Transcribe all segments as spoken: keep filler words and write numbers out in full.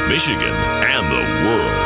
Michigan, and the world.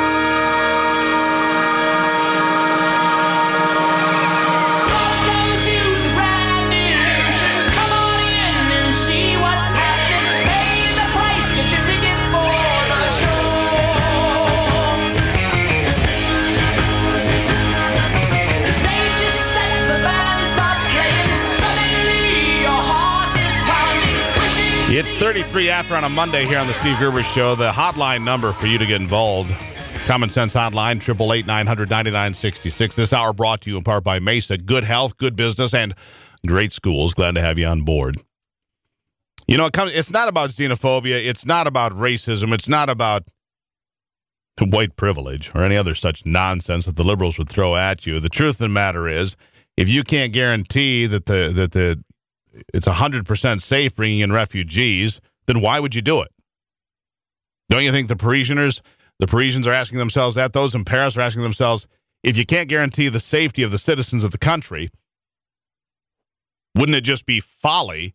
It's thirty-three after on a Monday here on the Steve Gerber Show. The hotline number for you to get involved, Common Sense Hotline, eight eight eight, nine hundred, ninety-nine sixty-six. This hour brought to you in part by Mesa. Good health, good business, and great schools. Glad to have you on board. You know, it comes, it's not about xenophobia. It's not about racism. It's not about white privilege or any other such nonsense that the liberals would throw at you. The truth of the matter is, if you can't guarantee that the that the it's one hundred percent safe bringing in refugees, then why would you do it? Don't you think the Parisianers, the Parisians are asking themselves that? Those in Paris are asking themselves, if you can't guarantee the safety of the citizens of the country, wouldn't it just be folly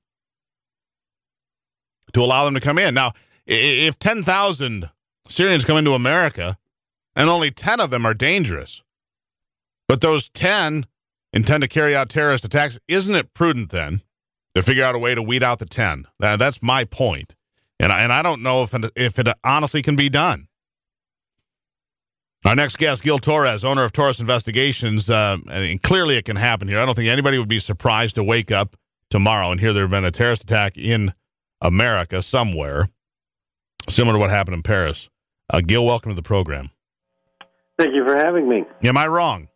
to allow them to come in? Now, if ten thousand Syrians come into America and only ten of them are dangerous, but those ten intend to carry out terrorist attacks, isn't it prudent then to figure out a way to weed out the ten? Now, that's my point. And I, and I don't know if it, if it honestly can be done. Our next guest, Gil Torres, owner of Torres Investigations, uh, and clearly it can happen here. I don't think anybody would be surprised to wake up tomorrow and hear there have been a terrorist attack in America somewhere, similar to what happened in Paris. Uh, Gil, welcome to the program. Thank you for having me. Am I wrong?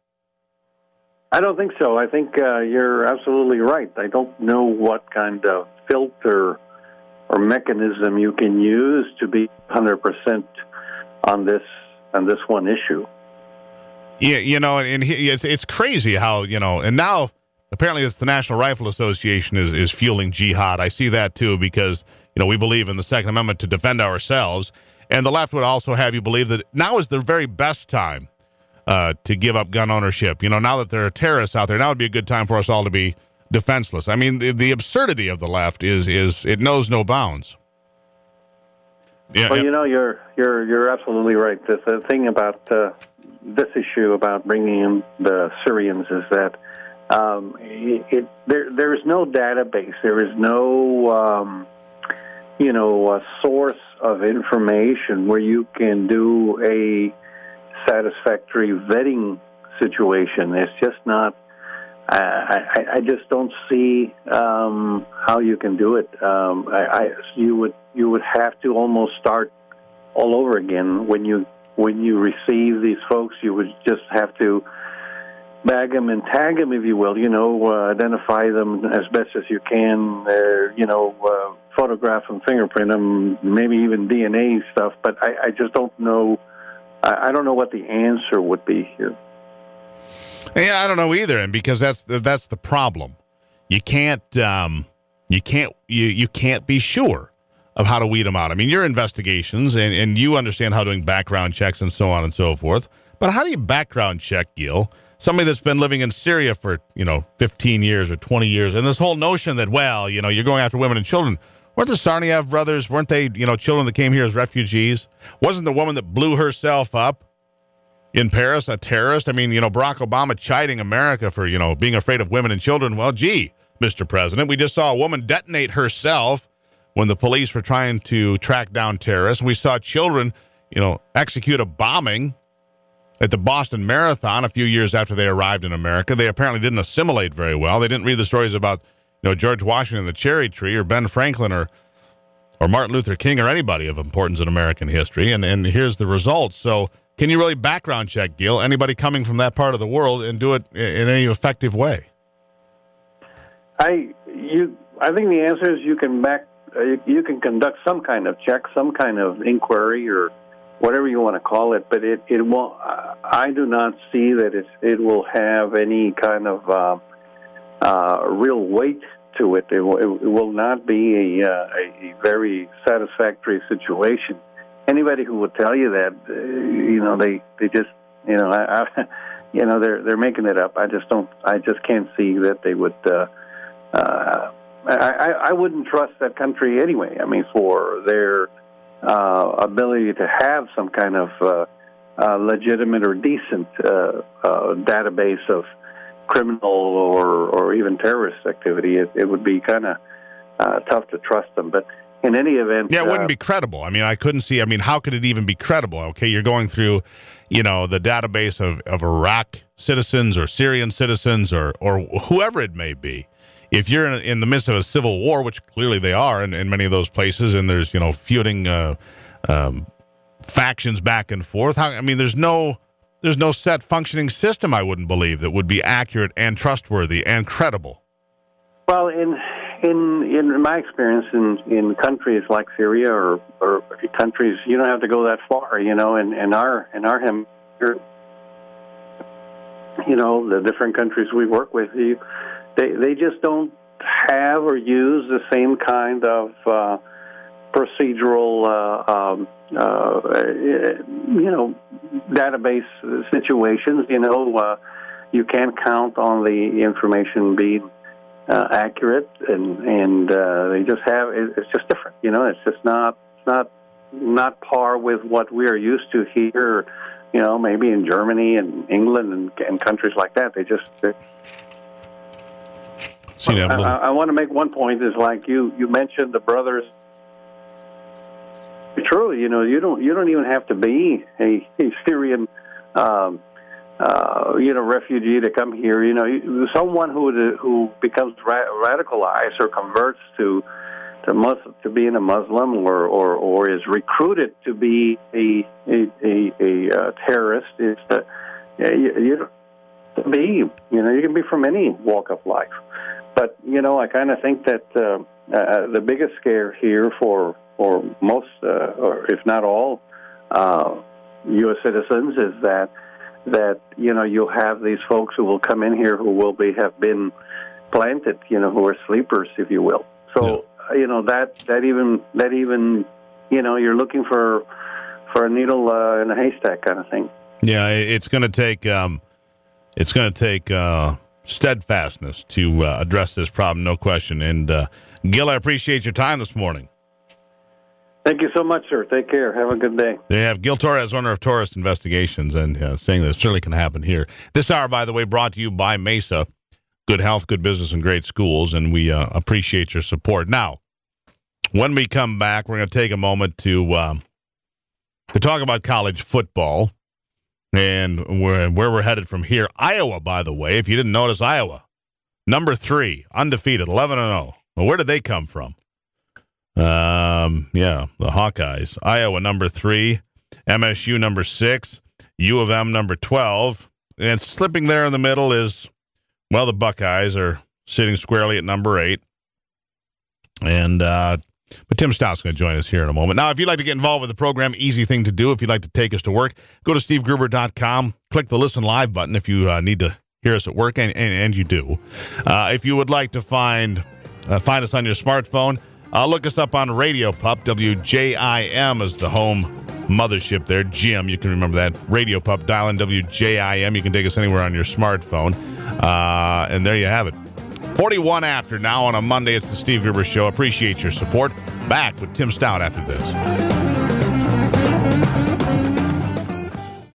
I don't think so. I think uh, you're absolutely right. I don't know what kind of filter or mechanism you can use to be one hundred percent on this on this one issue. Yeah, you know, and he, it's it's crazy how, you know, and now apparently it's the National Rifle Association is, is fueling jihad. I see that too because, you know, we believe in the Second Amendment to defend ourselves, and the left would also have you believe that now is the very best time Uh, to give up gun ownership. You know, now that there are terrorists out there, now would be a good time for us all to be defenseless. I mean, the, the absurdity of the left is is it knows no bounds. Yeah, well, you know, you're you're you're absolutely right. The, the thing about uh, this issue about bringing in the Syrians is that um, it, it there there is no database, there is no um, you know a source of information where you can do a satisfactory vetting situation. It's just not. I, I, I just don't see um, how you can do it. Um, I, I, you would you would have to almost start all over again when you when you receive these folks. You would just have to bag them and tag them, if you will. You know, uh, identify them as best as you can. Uh, you know, uh, photograph them, fingerprint them, maybe even D N A stuff. But I, I just don't know. I don't know what the answer would be here. Yeah, I don't know either, and because that's the, that's the problem. You can't um, you can't you you can't be sure of how to weed them out. I mean, your investigations and, and you understand how doing background checks and so on and so forth. But how do you background check, Gil, somebody that's been living in Syria for you know fifteen years or twenty years, and this whole notion that well, you know, you're going after women and children. Weren't the Tsarnaev brothers, weren't they, you know, children that came here as refugees? Wasn't the woman that blew herself up in Paris a terrorist? I mean, you know, Barack Obama chiding America for, you know, being afraid of women and children. Well, gee, Mister President, we just saw a woman detonate herself when the police were trying to track down terrorists. We saw children, you know, execute a bombing at the Boston Marathon a few years after they arrived in America. They apparently didn't assimilate very well. They didn't read the stories about You know, George Washington, the cherry tree, or Ben Franklin, or or Martin Luther King, or anybody of importance in American history. And, and here's the results. So can you really background check, Gil, anybody coming from that part of the world and do it in any effective way? I you I think the answer is you can back uh, you, you can conduct some kind of check, some kind of inquiry, or whatever you want to call it. But it it won't. I do not see that it it will have any kind of uh, Uh, real weight to it. It will, it will not be a, uh, a very satisfactory situation. Anybody who would tell you that, uh, you know, they, they just, you know, I, I, you know, they're they're making it up. I just don't. I just can't see that they would. Uh, uh, I, I wouldn't trust that country anyway. I mean, for their uh, ability to have some kind of uh, uh, legitimate or decent uh, uh, database of criminal or, or even terrorist activity, it, it would be kind of uh, tough to trust them. But in any event... Yeah, it wouldn't uh, be credible. I mean, I couldn't see... I mean, how could it even be credible? Okay, you're going through, you know, the database of, of Iraq citizens or Syrian citizens or, or whoever it may be. If you're in, in the midst of a civil war, which clearly they are in, in many of those places, and there's, you know, feuding uh, um, factions back and forth, how, I mean, there's no... There's no set functioning system, I wouldn't believe, that would be accurate and trustworthy and credible. Well, in in in my experience, in, in countries like Syria or, or countries, you don't have to go that far. You know, in, in our in our hemisphere, you know, the different countries we work with, you, they they just don't have or use the same kind of uh, procedural, uh, um, uh, you know, database situations. You know, uh, you can't count on the information being uh, accurate, and and uh, they just have. It's just different. You know, it's just not it's not not par with what we are used to here. You know, maybe in Germany and England and, and countries like that. They just. See, I, I, I want to make one point. Is like you you mentioned the brothers. True, you know, you don't you don't even have to be a, a Syrian, um, uh, you know, refugee to come here. You know, you, someone who who becomes ra- radicalized or converts to to Muslim, to being a Muslim, or, or, or is recruited to be a a, a, a uh, terrorist is that uh, you, you don't be. You know, you can be from any walk of life. But you know, I kind of think that uh, uh, the biggest scare here for for most, uh, or if not all, uh, U S citizens is that that you know you'll have these folks who will come in here who will be have been planted, you know, who are sleepers, if you will. So yeah. you know that that even that even you know you're looking for for a needle uh, in a haystack kind of thing. Yeah, it's going to take um, it's going to take uh, steadfastness to uh, address this problem, no question. And uh, Gil, I appreciate your time this morning. Thank you so much, sir. Take care. Have a good day. They have Gil Torres, owner of Torres Investigations, and uh, saying that it certainly can happen here. This hour, by the way, brought to you by Mesa. Good health, good business, and great schools, and we uh, appreciate your support. Now, when we come back, we're going to take a moment to um, to talk about college football and where, where we're headed from here. Iowa, by the way, if you didn't notice, Iowa, number three, undefeated, eleven and oh. Well, where did they come from? Um, yeah, the Hawkeyes. Iowa, number three. M S U, number six. U of M, number twelve. And slipping there in the middle is, well, the Buckeyes are sitting squarely at number eight. And, uh, but Tim Stout's going to join us here in a moment. Now, if you'd like to get involved with the program, easy thing to do. If you'd like to take us to work, go to steve gruber dot com. Click the Listen Live button if you uh, need to hear us at work, and, and, and you do. Uh, if you would like to find uh, find us on your smartphone, Uh, look us up on Radio Pup. W J I M is the home mothership there. Jim, you can remember that. Radio Pup, dial in W J I M. You can take us anywhere on your smartphone. Uh, and there you have it. forty-one after now on a Monday. It's the Steve Gruber Show. Appreciate your support. Back with Tim Stout after this.